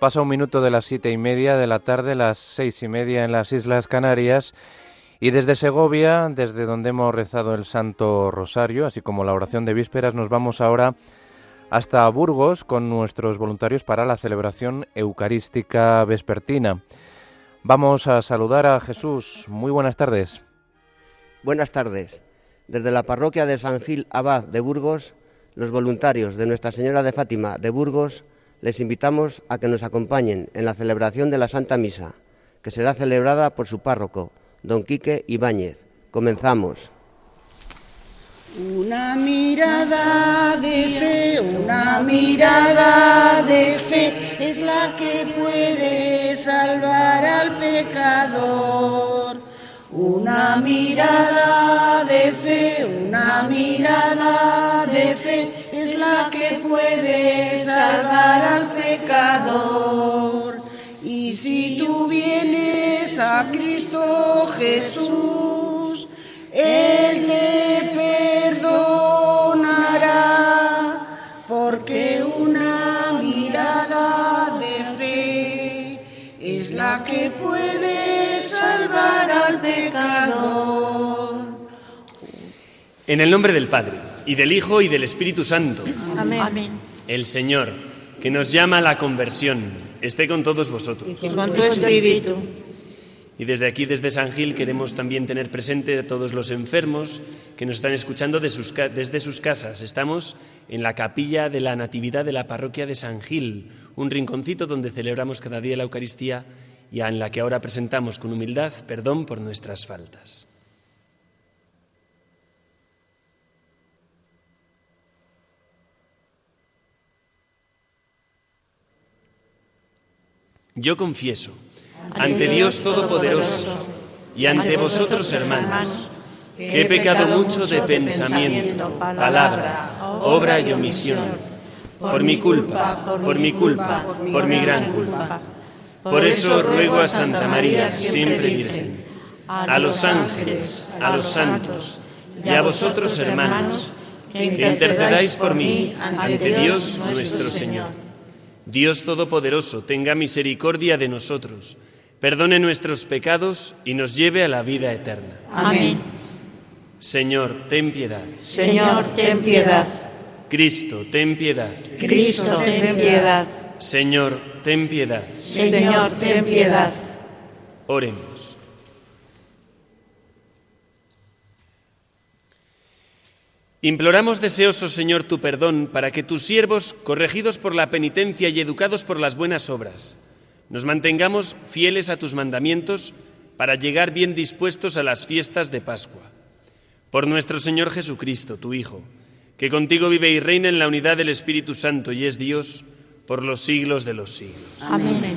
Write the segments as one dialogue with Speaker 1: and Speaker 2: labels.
Speaker 1: Pasa un minuto de las 7:30 de la tarde, las 6:30 en las Islas Canarias. Y desde Segovia, desde donde hemos rezado el Santo Rosario, así como la oración de vísperas, nos vamos ahora hasta Burgos con nuestros voluntarios para la celebración eucarística vespertina. Vamos a saludar a Jesús. Muy buenas tardes.
Speaker 2: Buenas tardes. Desde la parroquia de San Gil Abad de Burgos, los voluntarios de Nuestra Señora de Fátima de Burgos les invitamos a que nos acompañen en la celebración de la Santa Misa, que será celebrada por su párroco, don Quique Ibáñez. Comenzamos.
Speaker 3: Una mirada de fe es la que puede salvar al pecador. Una mirada de fe es la que puede salvar al pecador. Y si tú vienes a Cristo Jesús, Él te perdonará, porque una mirada de fe es la que puede salvar al pecador.
Speaker 4: En el nombre del Padre, y del Hijo, y del Espíritu Santo.
Speaker 5: Amén.
Speaker 4: El Señor, que nos llama a la conversión, esté con todos vosotros.
Speaker 5: Y con tu espíritu.
Speaker 4: Y desde aquí, desde San Gil, queremos también tener presente a todos los enfermos que nos están escuchando desde sus casas. Estamos en la capilla de la Natividad de la parroquia de San Gil, un rinconcito donde celebramos cada día la Eucaristía y en la que ahora presentamos con humildad perdón por nuestras faltas. Yo confieso ante Dios Todopoderoso y ante vosotros, hermanos, que he pecado mucho de pensamiento, palabra, obra y omisión, por mi culpa, por mi gran culpa. Por eso ruego a Santa María, siempre Virgen, a los ángeles, a los santos y a vosotros, hermanos, que intercedáis por mí ante Dios nuestro Señor. Dios Todopoderoso, tenga misericordia de nosotros, perdone nuestros pecados y nos lleve a la vida eterna.
Speaker 5: Amén.
Speaker 4: Señor, ten piedad.
Speaker 5: Señor, ten piedad.
Speaker 4: Cristo, ten piedad.
Speaker 5: Cristo, ten piedad.
Speaker 4: Señor, ten piedad.
Speaker 5: Señor, ten piedad.
Speaker 4: Oremos. Imploramos deseosos, Señor, tu perdón para que tus siervos, corregidos por la penitencia y educados por las buenas obras, nos mantengamos fieles a tus mandamientos para llegar bien dispuestos a las fiestas de Pascua. Por nuestro Señor Jesucristo, tu Hijo, que contigo vive y reina en la unidad del Espíritu Santo y es Dios por los siglos de los siglos.
Speaker 5: Amén.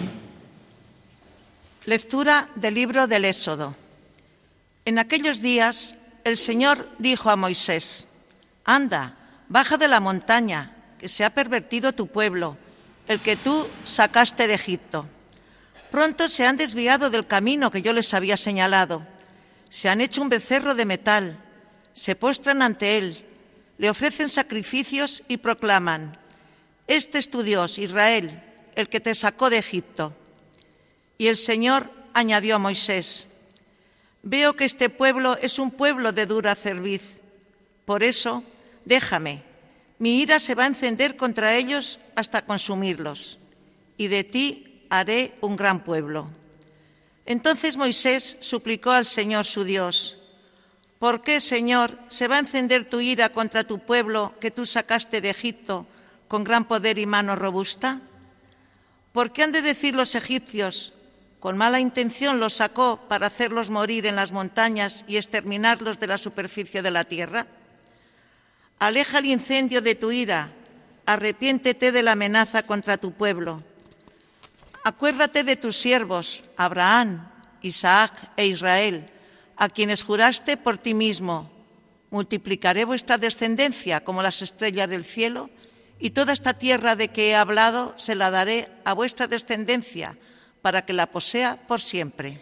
Speaker 5: Lectura del libro del Éxodo. En aquellos días el Señor dijo a Moisés: «Anda, baja de la montaña, que se ha pervertido tu pueblo, el que tú sacaste de Egipto. Pronto se han desviado del camino que yo les había señalado. Se han hecho un becerro de metal, se postran ante él, le ofrecen sacrificios y proclaman: Este es tu Dios, Israel, el que te sacó de Egipto». Y el Señor añadió a Moisés: «Veo que este pueblo es un pueblo de dura cerviz. Por eso, déjame, mi ira se va a encender contra ellos hasta consumirlos, y de ti haré un gran pueblo». Entonces Moisés suplicó al Señor su Dios: «¿Por qué, Señor, se va a encender tu ira contra tu pueblo que tú sacaste de Egipto con gran poder y mano robusta? ¿Por qué han de decir los egipcios: con mala intención los sacó para hacerlos morir en las montañas y exterminarlos de la superficie de la tierra? Aleja el incendio de tu ira, arrepiéntete de la amenaza contra tu pueblo. Acuérdate de tus siervos, Abraham, Isaac e Israel, a quienes juraste por ti mismo: multiplicaré vuestra descendencia como las estrellas del cielo, y toda esta tierra de que he hablado se la daré a vuestra descendencia, para que la posea por siempre».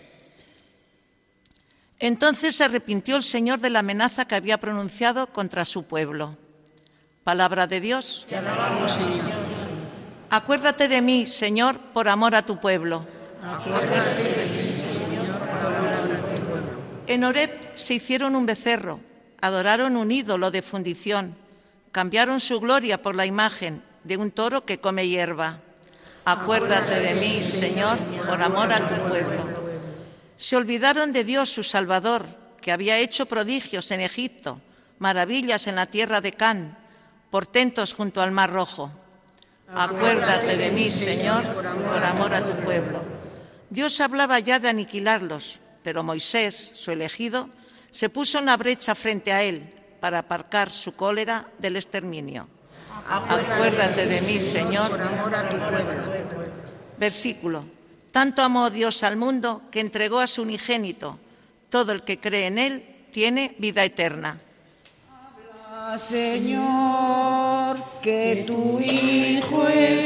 Speaker 5: Entonces se arrepintió el Señor de la amenaza que había pronunciado contra su pueblo. Palabra de Dios.
Speaker 3: Te alabamos, Señor.
Speaker 5: Acuérdate de mí, Señor, por amor a tu pueblo.
Speaker 3: Acuérdate de mí, Señor, por amor a tu pueblo.
Speaker 5: En Horeb se hicieron un becerro, adoraron un ídolo de fundición, cambiaron su gloria por la imagen de un toro que come hierba. Acuérdate de mí, Señor, por amor a tu pueblo. Se olvidaron de Dios, su Salvador, que había hecho prodigios en Egipto, maravillas en la tierra de Can, portentos junto al Mar Rojo. Acuérdate de mí, Señor, por amor a tu pueblo. Dios hablaba ya de aniquilarlos, pero Moisés, su elegido, se puso en la brecha frente a él para aparcar su cólera del exterminio. Acuérdate de mí, Señor,
Speaker 3: por amor a tu pueblo.
Speaker 5: Versículo. Tanto amó Dios al mundo que entregó a su unigénito. Todo el que cree en él tiene vida eterna.
Speaker 3: Habla, Señor, que tu Hijo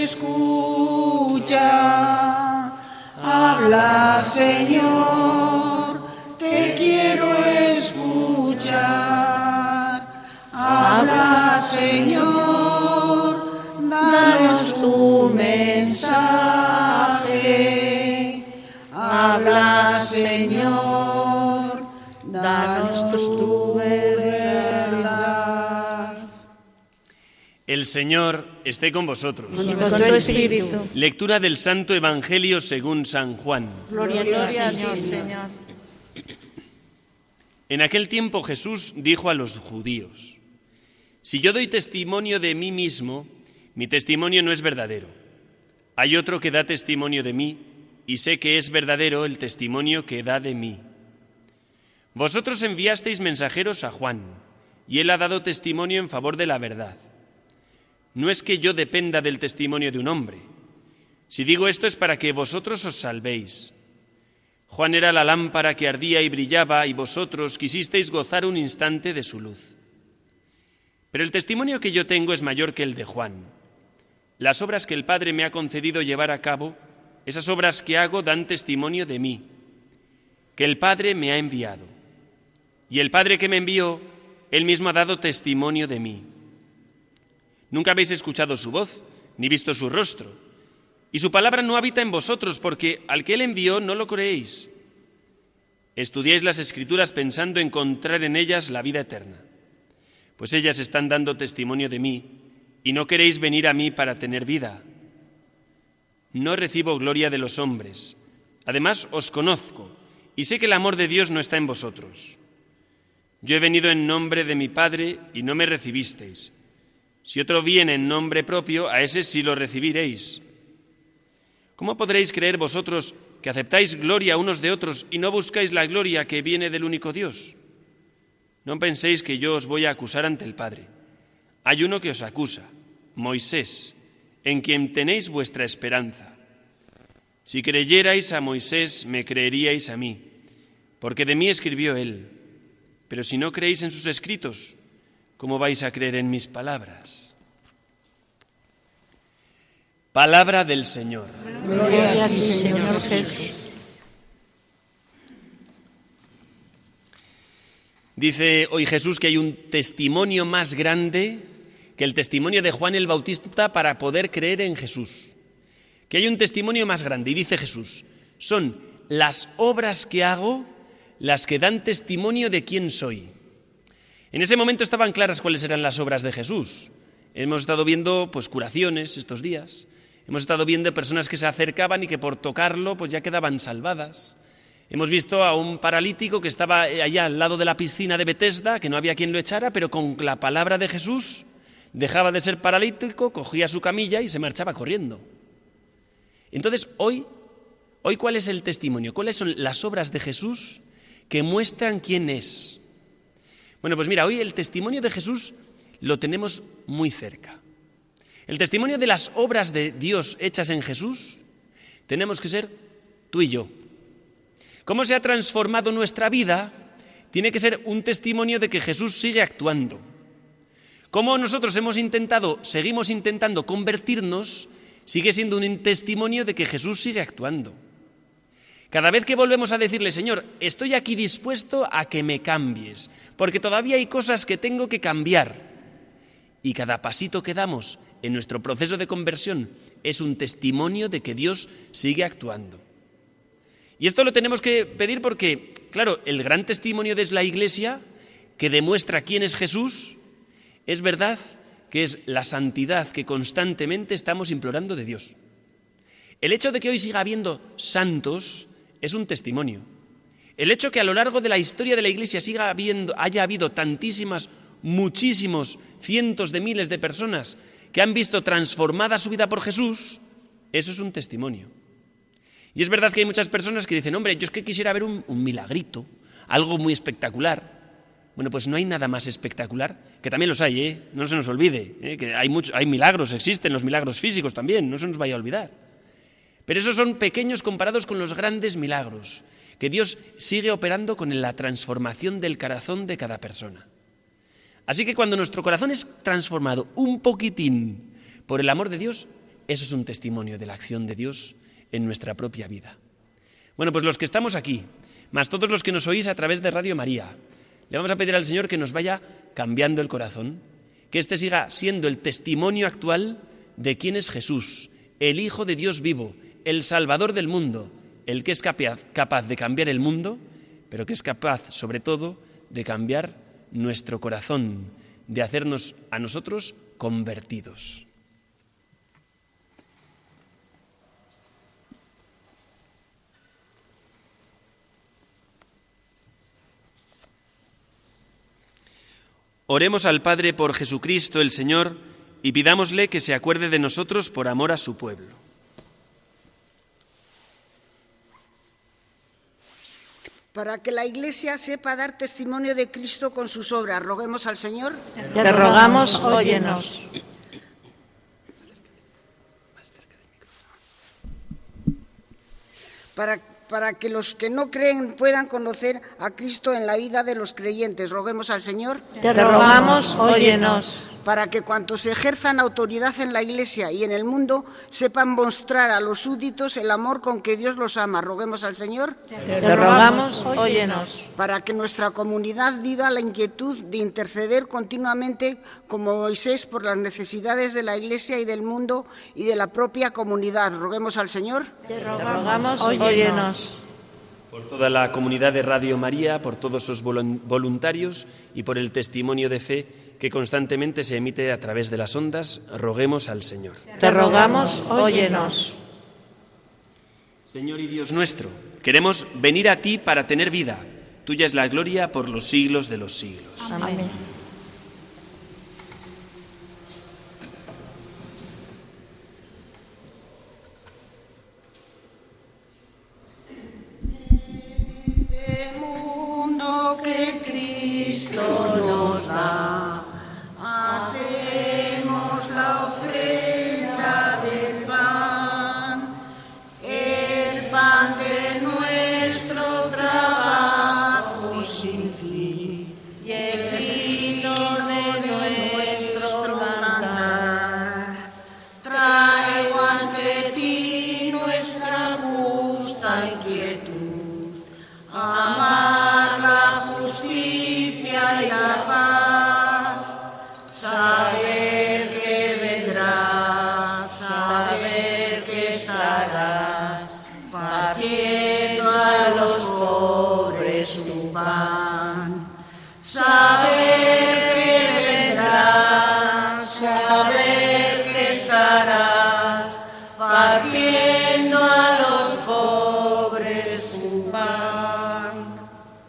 Speaker 3: escucha. Habla, Señor, te quiero escuchar. Habla, Señor, danos tu mensaje. Habla, Señor, danos tu verdad.
Speaker 4: El Señor esté con vosotros.
Speaker 5: Y con tu espíritu.
Speaker 4: Lectura del Santo Evangelio según San Juan.
Speaker 5: Gloria a ti, Señor.
Speaker 4: En aquel tiempo Jesús dijo a los judíos: si yo doy testimonio de mí mismo, mi testimonio no es verdadero. Hay otro que da testimonio de mí, y sé que es verdadero el testimonio que da de mí. Vosotros enviasteis mensajeros a Juan, y él ha dado testimonio en favor de la verdad. No es que yo dependa del testimonio de un hombre. Si digo esto es para que vosotros os salvéis. Juan era la lámpara que ardía y brillaba, y vosotros quisisteis gozar un instante de su luz. Pero el testimonio que yo tengo es mayor que el de Juan. Las obras que el Padre me ha concedido llevar a cabo, esas obras que hago dan testimonio de mí, que el Padre me ha enviado. Y el Padre que me envió, él mismo ha dado testimonio de mí. Nunca habéis escuchado su voz, ni visto su rostro, y su palabra no habita en vosotros, porque al que él envió no lo creéis. Estudiáis las Escrituras pensando encontrar en ellas la vida eterna, pues ellas están dando testimonio de mí, y no queréis venir a mí para tener vida. No recibo gloria de los hombres. Además, os conozco, y sé que el amor de Dios no está en vosotros. Yo he venido en nombre de mi Padre, y no me recibisteis. Si otro viene en nombre propio, a ese sí lo recibiréis. ¿Cómo podréis creer vosotros que aceptáis gloria unos de otros y no buscáis la gloria que viene del único Dios? No penséis que yo os voy a acusar ante el Padre. Hay uno que os acusa, Moisés, en quien tenéis vuestra esperanza. Si creyerais a Moisés, me creeríais a mí, porque de mí escribió él. Pero si no creéis en sus escritos, ¿cómo vais a creer en mis palabras? Palabra del Señor.
Speaker 5: Gloria a ti, Señor Jesús.
Speaker 4: Dice hoy Jesús que hay un testimonio más grande que el testimonio de Juan el Bautista para poder creer en Jesús. Que hay un testimonio más grande, y dice Jesús, son las obras que hago las que dan testimonio de quién soy. En ese momento estaban claras cuáles eran las obras de Jesús. Hemos estado viendo curaciones estos días. Hemos estado viendo personas que se acercaban y que por tocarlo ya quedaban salvadas. Hemos visto a un paralítico que estaba allá al lado de la piscina de Betesda, que no había quien lo echara, pero con la palabra de Jesús dejaba de ser paralítico, cogía su camilla y se marchaba corriendo. Entonces, hoy ¿cuál es el testimonio? ¿Cuáles son las obras de Jesús que muestran quién es? Bueno, pues mira, hoy el testimonio de Jesús lo tenemos muy cerca. El testimonio de las obras de Dios hechas en Jesús tenemos que ser tú y yo. ¿Cómo se ha transformado nuestra vida? Tiene que ser un testimonio de que Jesús sigue actuando. Cómo nosotros seguimos intentando convertirnos, sigue siendo un testimonio de que Jesús sigue actuando. Cada vez que volvemos a decirle, Señor, estoy aquí dispuesto a que me cambies, porque todavía hay cosas que tengo que cambiar. Y cada pasito que damos en nuestro proceso de conversión, es un testimonio de que Dios sigue actuando. Y esto lo tenemos que pedir porque, claro, el gran testimonio de la Iglesia, que demuestra quién es Jesús, es verdad que es la santidad que constantemente estamos implorando de Dios. El hecho de que hoy siga habiendo santos es un testimonio. El hecho que a lo largo de la historia de la Iglesia haya habido tantísimas, muchísimos, cientos de miles de personas que han visto transformada su vida por Jesús, eso es un testimonio. Y es verdad que hay muchas personas que dicen, hombre, yo es que quisiera ver un milagrito, algo muy espectacular. Bueno, pues no hay nada más espectacular, que también los hay, no se nos olvide, que hay milagros, existen los milagros físicos también, no se nos vaya a olvidar. Pero esos son pequeños comparados con los grandes milagros, que Dios sigue operando con la transformación del corazón de cada persona. Así que cuando nuestro corazón es transformado un poquitín por el amor de Dios, eso es un testimonio de la acción de Dios en nuestra propia vida. Bueno, pues los que estamos aquí, más todos los que nos oís a través de Radio María, le vamos a pedir al Señor que nos vaya cambiando el corazón, que este siga siendo el testimonio actual de quién es Jesús, el Hijo de Dios vivo, el Salvador del mundo, el que es capaz de cambiar el mundo, pero que es capaz, sobre todo, de cambiar nuestro corazón, de hacernos a nosotros convertidos. Oremos al Padre por Jesucristo el Señor y pidámosle que se acuerde de nosotros por amor a su pueblo.
Speaker 3: Para que la Iglesia sepa dar testimonio de Cristo con sus obras, roguemos al Señor.
Speaker 5: Te rogamos, óyenos.
Speaker 3: Para que los que no creen puedan conocer a Cristo en la vida de los creyentes, roguemos al Señor.
Speaker 5: Te rogamos, óyenos.
Speaker 3: Para que cuantos ejerzan autoridad en la Iglesia y en el mundo sepan mostrar a los súbditos el amor con que Dios los ama, roguemos al Señor.
Speaker 5: Te rogamos, óyenos.
Speaker 3: Para que nuestra comunidad viva la inquietud de interceder continuamente como Moisés por las necesidades de la Iglesia y del mundo y de la propia comunidad, roguemos al Señor.
Speaker 5: Te rogamos, óyenos.
Speaker 4: Por toda la comunidad de Radio María, por todos sus voluntarios y por el testimonio de fe que constantemente se emite a través de las ondas, roguemos al Señor.
Speaker 5: Te rogamos, óyenos.
Speaker 4: Señor y Dios nuestro, queremos venir a ti para tener vida. Tuya es la gloria por los siglos de los siglos.
Speaker 5: Amén.
Speaker 3: Este mundo que Cristo nos da, hacemos la ofrenda del pan, el pan de nuestro trabajo sin fin y el vino de nuestro cantar. Traigo ante ti nuestra justa inquietud, amar la justicia y la paz, saber que vendrás, saber que estarás partiendo a los pobres tu pan, saber que vendrás, saber que estarás partiendo a los pobres tu pan.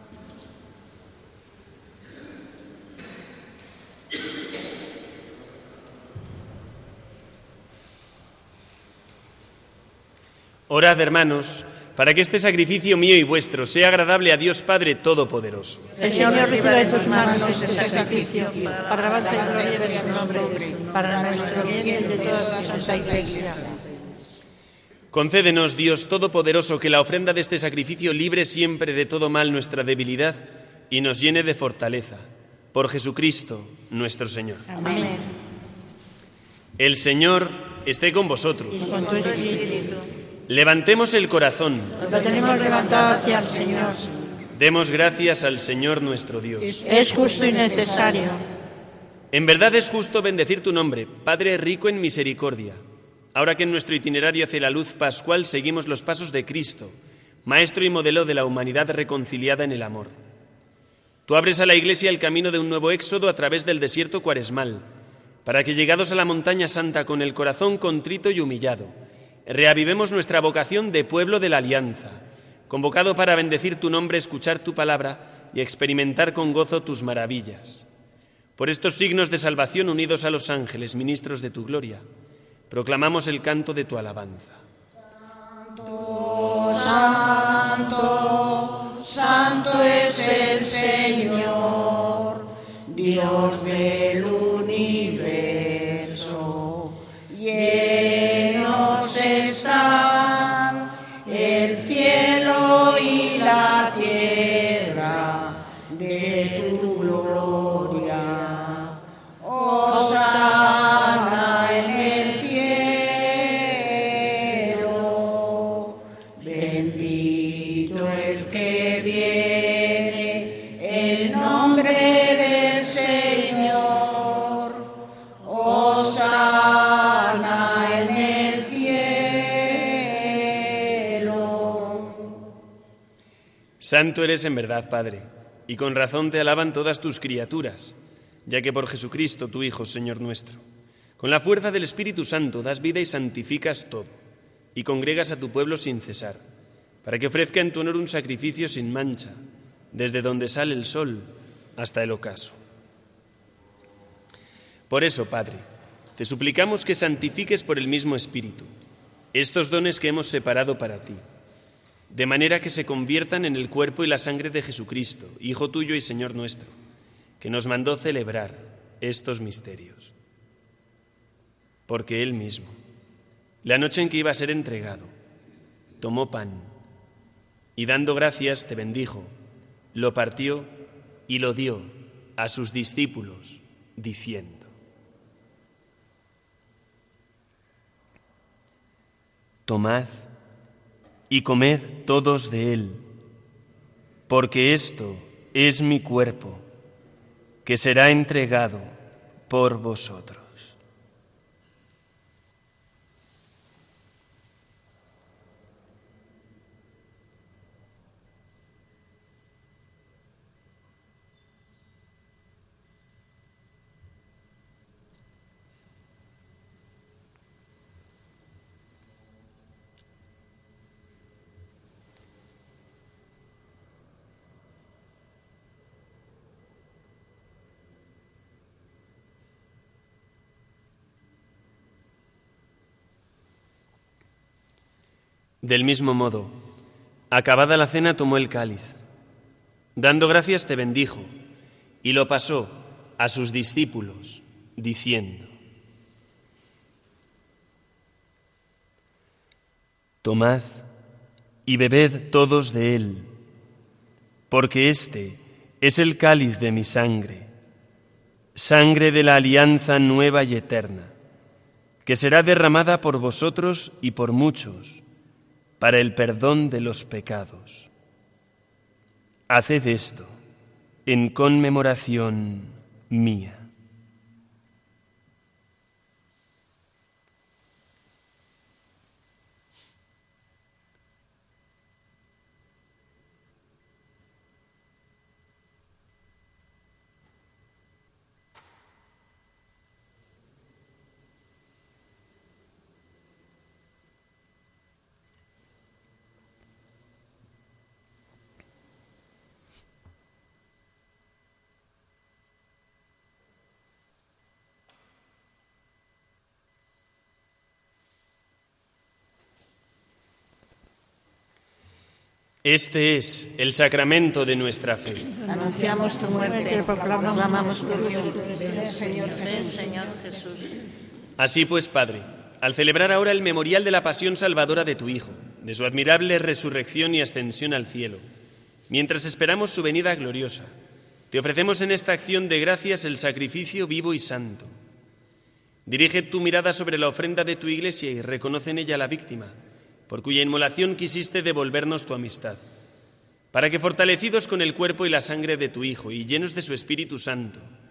Speaker 4: Orad, hermanos, para que este sacrificio mío y vuestro sea agradable a Dios Padre Todopoderoso.
Speaker 5: Señor, recibe de tus manos este sacrificio, para alabanza y gloria de tu nombre, para nuestro bien y el de toda la santa Iglesia.
Speaker 4: Concédenos, Dios Todopoderoso, que la ofrenda de este sacrificio libre siempre de todo mal nuestra debilidad y nos llene de fortaleza. Por Jesucristo, nuestro Señor.
Speaker 5: Amén.
Speaker 4: El Señor esté con vosotros.
Speaker 5: Y con tu espíritu.
Speaker 4: Levantemos el corazón.
Speaker 5: Lo tenemos levantado hacia el Señor.
Speaker 4: Demos gracias al Señor nuestro Dios.
Speaker 5: Es justo y necesario.
Speaker 4: En verdad es justo bendecir tu nombre, Padre rico en misericordia, ahora que en nuestro itinerario hacia la luz pascual seguimos los pasos de Cristo, Maestro y modelo de la humanidad reconciliada en el amor. Tú abres a la Iglesia el camino de un nuevo éxodo a través del desierto cuaresmal, para que llegados a la montaña santa con el corazón contrito y humillado, reavivemos nuestra vocación de pueblo de la alianza, convocado para bendecir tu nombre, escuchar tu palabra y experimentar con gozo tus maravillas. Por estos signos de salvación unidos a los ángeles, ministros de tu gloria, proclamamos el canto de tu alabanza.
Speaker 3: Santo, santo, santo es el Señor, Dios del universo. Llenos están el cielo y la tierra de tu gloria. Hosana en el cielo, bendito el que viene, el nombre del Señor. Hosana en el cielo.
Speaker 4: Santo eres en verdad, Padre, y con razón te alaban todas tus criaturas, ya que por Jesucristo, tu Hijo, Señor nuestro, con la fuerza del Espíritu Santo das vida y santificas todo, y congregas a tu pueblo sin cesar, para que ofrezca en tu honor un sacrificio sin mancha, desde donde sale el sol hasta el ocaso. Por eso, Padre, te suplicamos que santifiques por el mismo Espíritu estos dones que hemos separado para ti, de manera que se conviertan en el cuerpo y la sangre de Jesucristo, Hijo tuyo y Señor nuestro, que nos mandó celebrar estos misterios. Porque Él mismo, la noche en que iba a ser entregado, tomó pan y dando gracias te bendijo, lo partió y lo dio a sus discípulos, diciendo: tomad y comed todos de él, porque esto es mi cuerpo, que será entregado por vosotros. Del mismo modo, acabada la cena, tomó el cáliz. Dando gracias te bendijo y lo pasó a sus discípulos, diciendo: tomad y bebed todos de él, porque este es el cáliz de mi sangre, sangre de la alianza nueva y eterna, que será derramada por vosotros y por muchos, para el perdón de los pecados. Haced esto en conmemoración mía. Este es el sacramento de nuestra fe.
Speaker 3: Anunciamos tu muerte, proclamamos tu resurrección, Señor Jesús.
Speaker 4: Así pues, Padre, al celebrar ahora el memorial de la pasión salvadora de tu Hijo, de su admirable resurrección y ascensión al cielo, mientras esperamos su venida gloriosa, te ofrecemos en esta acción de gracias el sacrificio vivo y santo. Dirige tu mirada sobre la ofrenda de tu Iglesia y reconoce en ella la víctima, por cuya inmolación quisiste devolvernos tu amistad, para que, fortalecidos con el cuerpo y la sangre de tu Hijo y llenos de su Espíritu Santo,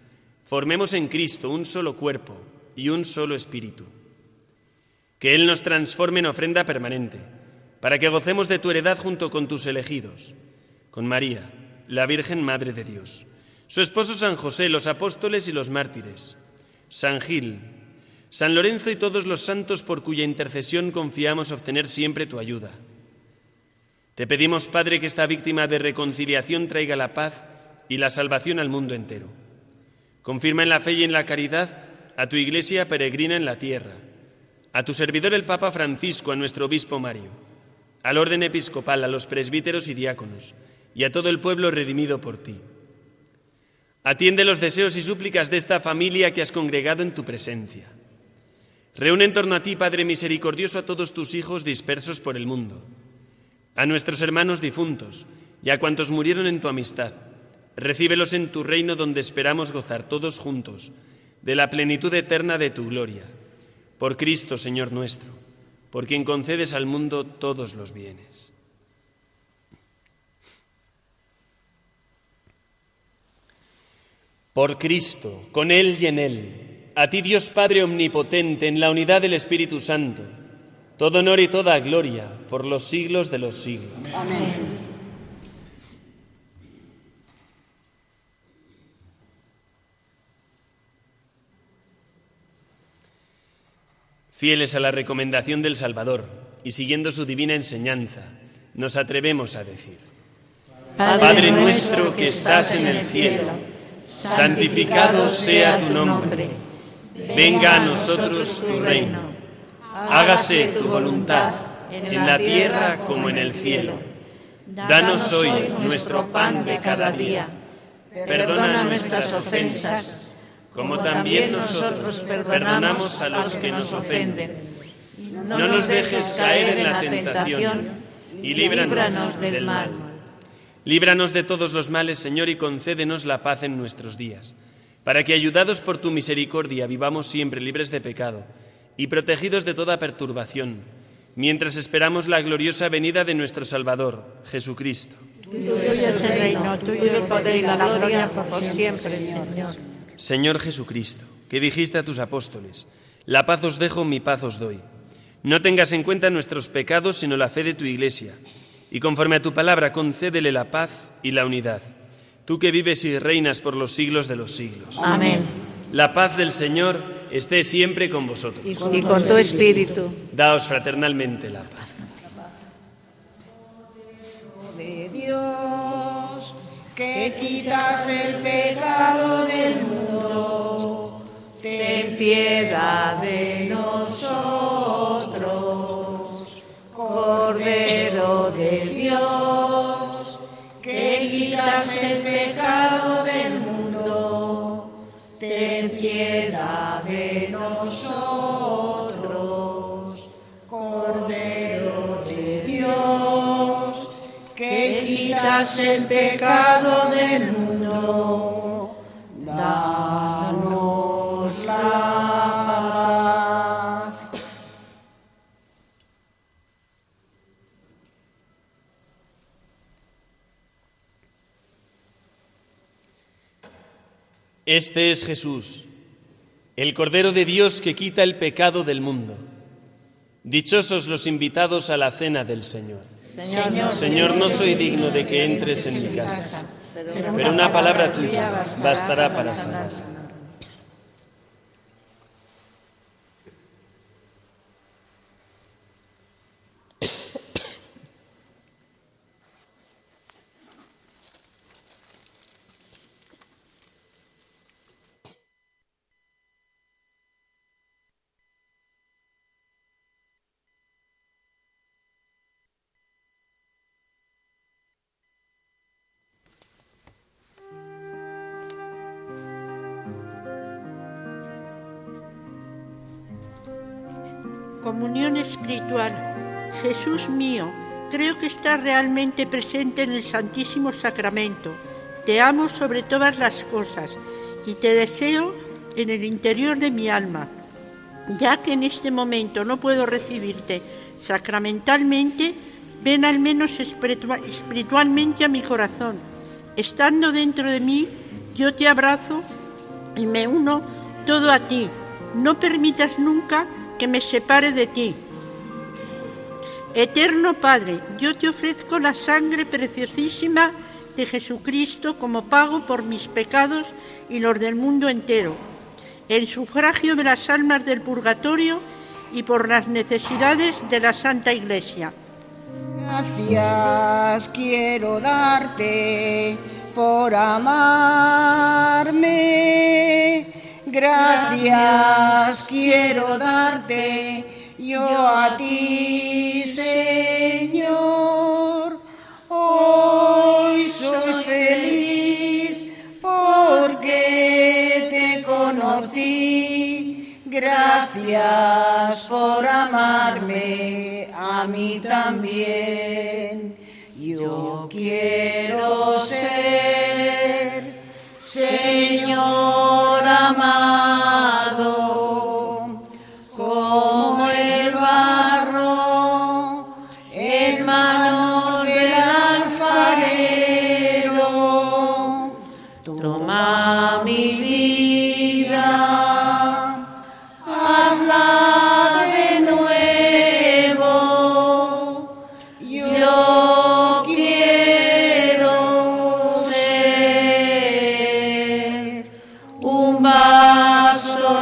Speaker 4: formemos en Cristo un solo cuerpo y un solo espíritu. Que Él nos transforme en ofrenda permanente, para que gocemos de tu heredad junto con tus elegidos, con María, la Virgen Madre de Dios, su esposo San José, los apóstoles y los mártires, San Gil, San Lorenzo y todos los santos por cuya intercesión confiamos obtener siempre tu ayuda. Te pedimos, Padre, que esta víctima de reconciliación traiga la paz y la salvación al mundo entero. Confirma en la fe y en la caridad a tu Iglesia peregrina en la tierra, a tu servidor el Papa Francisco, a nuestro obispo Mario, al orden episcopal, a los presbíteros y diáconos, y a todo el pueblo redimido por ti. Atiende los deseos y súplicas de esta familia que has congregado en tu presencia. Reúne en torno a ti, Padre misericordioso, a todos tus hijos dispersos por el mundo, a nuestros hermanos difuntos y a cuantos murieron en tu amistad. Recíbelos en tu reino, donde esperamos gozar todos juntos de la plenitud eterna de tu gloria. Por Cristo, Señor nuestro, por quien concedes al mundo todos los bienes. Por Cristo, con Él y en Él, a ti, Dios Padre omnipotente, en la unidad del Espíritu Santo, todo honor y toda gloria por los siglos de los siglos.
Speaker 3: Amén.
Speaker 4: Fieles a la recomendación del Salvador y siguiendo su divina enseñanza, nos atrevemos a decir: Padre nuestro que estás en el cielo, santificado sea tu nombre. Venga a nosotros tu reino. Hágase tu voluntad, en la tierra como en el cielo. Danos hoy nuestro pan de cada día. Perdona nuestras ofensas, como también nosotros perdonamos a los que nos ofenden. No nos dejes caer en la tentación y líbranos del mal. Líbranos de todos los males, Señor, y concédenos la paz en nuestros días, para que, ayudados por tu misericordia, vivamos siempre libres de pecado y protegidos de toda perturbación, mientras esperamos la gloriosa venida de nuestro Salvador, Jesucristo.
Speaker 6: Tuyo es el reino, tuyo el poder y la gloria por siempre, Señor.
Speaker 4: Señor Jesucristo, que dijiste a tus apóstoles: la paz os dejo, mi paz os doy. No tengas en cuenta nuestros pecados, sino la fe de tu Iglesia, y conforme a tu palabra concédele la paz y la unidad. Tú que vives y reinas por los siglos de los siglos.
Speaker 6: Amén.
Speaker 4: La paz del Señor esté siempre con vosotros.
Speaker 6: Y con tu espíritu.
Speaker 4: Daos fraternalmente la paz.
Speaker 3: De Dios, que quitas el pecado del mundo, ten piedad de nosotros. Cordero de Dios, que quitas el pecado del mundo, ten piedad de nosotros. Cordero de Dios, que quitas el pecado del mundo, danos la paz.
Speaker 4: Este es Jesús, el Cordero de Dios que quita el pecado del mundo. Dichosos los invitados a la cena del Señor. Señor, no soy digno de que entres en mi casa, pero una palabra tuya bastará para sanar.
Speaker 7: Comunión espiritual. Jesús mío, creo que estás realmente presente en el Santísimo Sacramento. Te amo sobre todas las cosas y te deseo en el interior de mi alma. Ya que en este momento no puedo recibirte sacramentalmente, ven al menos espiritualmente a mi corazón. Estando dentro de mí, yo te abrazo y me uno todo a ti. No permitas nunca que me separe de ti. Eterno Padre, yo te ofrezco la sangre preciosísima de Jesucristo como pago por mis pecados y los del mundo entero, en sufragio de las almas del purgatorio y por las necesidades de la Santa Iglesia.
Speaker 3: Gracias quiero darte por amarme. Gracias quiero darte yo a ti, Señor. Hoy soy feliz porque te conocí. Gracias por amarme a mí también. Yo quiero ser, Señor amado, como el barro en manos del alfarero. Toma mi vida, hazla de nuevo. Yo quiero ser un vaso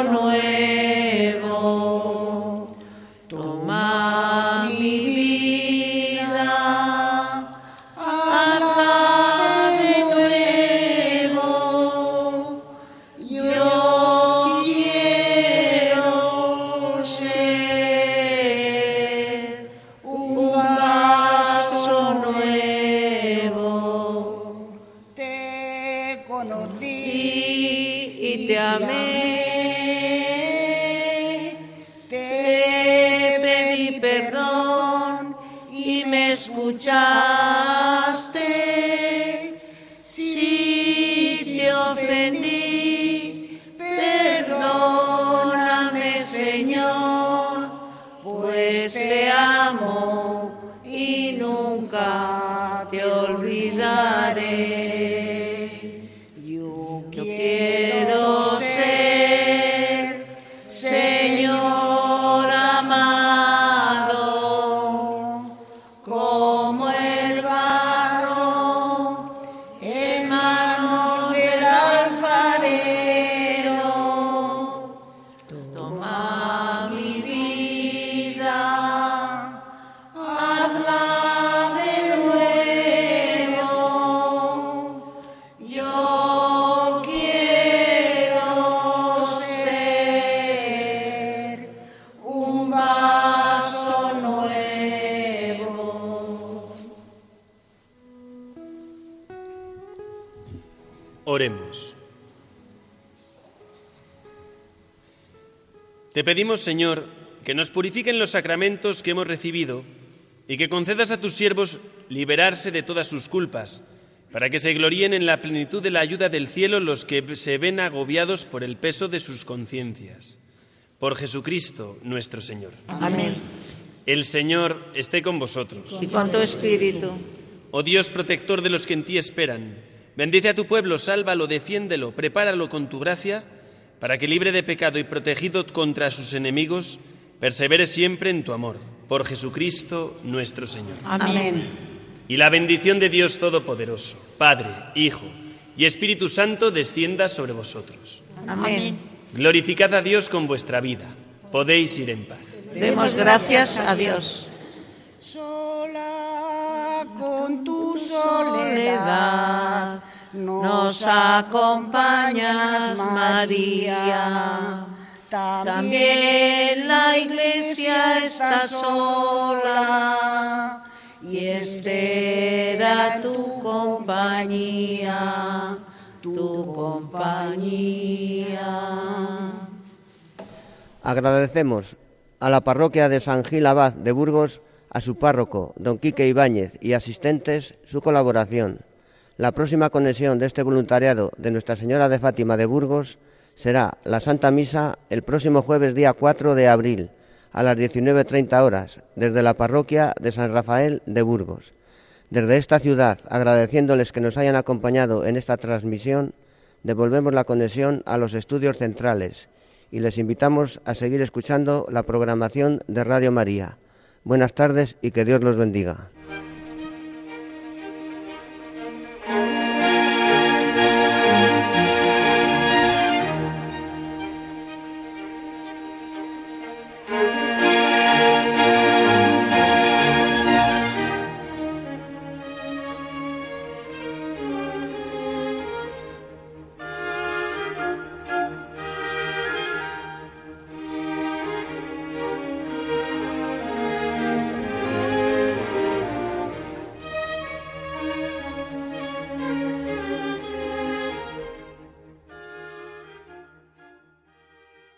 Speaker 3: nuevo. Toma mi vida, hazla de nuevo. Yo quiero ser un vaso nuevo. Te conocí y te amé. Te pedí perdón y me escuchaste. Si te ofendí, perdóname, Señor, pues te amo y nunca te olvidaré. Yo quiero ser, Señor amado, como el barro en manos del alfarero. Toma mi vida, hazla de nuevo. Yo quiero ser un vaso nuevo.
Speaker 4: Oremos. Te pedimos, Señor, que nos purifiquen los sacramentos que hemos recibido y que concedas a tus siervos liberarse de todas sus culpas, para que se gloríen en la plenitud de la ayuda del cielo los que se ven agobiados por el peso de sus conciencias. Por Jesucristo nuestro Señor.
Speaker 5: Amén.
Speaker 4: El Señor esté con vosotros.
Speaker 5: Y con tu espíritu.
Speaker 4: Oh Dios protector de los que en ti esperan, bendice a tu pueblo, sálvalo, defiéndelo, prepáralo con tu gracia, para que libre de pecado y protegido contra sus enemigos, persevere siempre en tu amor. Por Jesucristo nuestro Señor.
Speaker 5: Amén.
Speaker 4: Y la bendición de Dios Todopoderoso, Padre, Hijo y Espíritu Santo, descienda sobre vosotros.
Speaker 5: Amén.
Speaker 4: Glorificad a Dios con vuestra vida. Podéis ir en paz.
Speaker 5: Demos gracias a Dios.
Speaker 3: Sola con tu soledad nos acompañas, María. También la Iglesia está sola y espera tu compañía, tu compañía.
Speaker 2: Agradecemos a la parroquia de San Gil Abad de Burgos, a su párroco, don Quique Ibáñez, y asistentes, su colaboración. La próxima conexión de este voluntariado de Nuestra Señora de Fátima de Burgos será la Santa Misa el próximo jueves día 4 de abril a las 19:30 horas desde la parroquia de San Rafael de Burgos. Desde esta ciudad, agradeciéndoles que nos hayan acompañado en esta transmisión, devolvemos la conexión a los estudios centrales y les invitamos a seguir escuchando la programación de Radio María. Buenas tardes y que Dios los bendiga.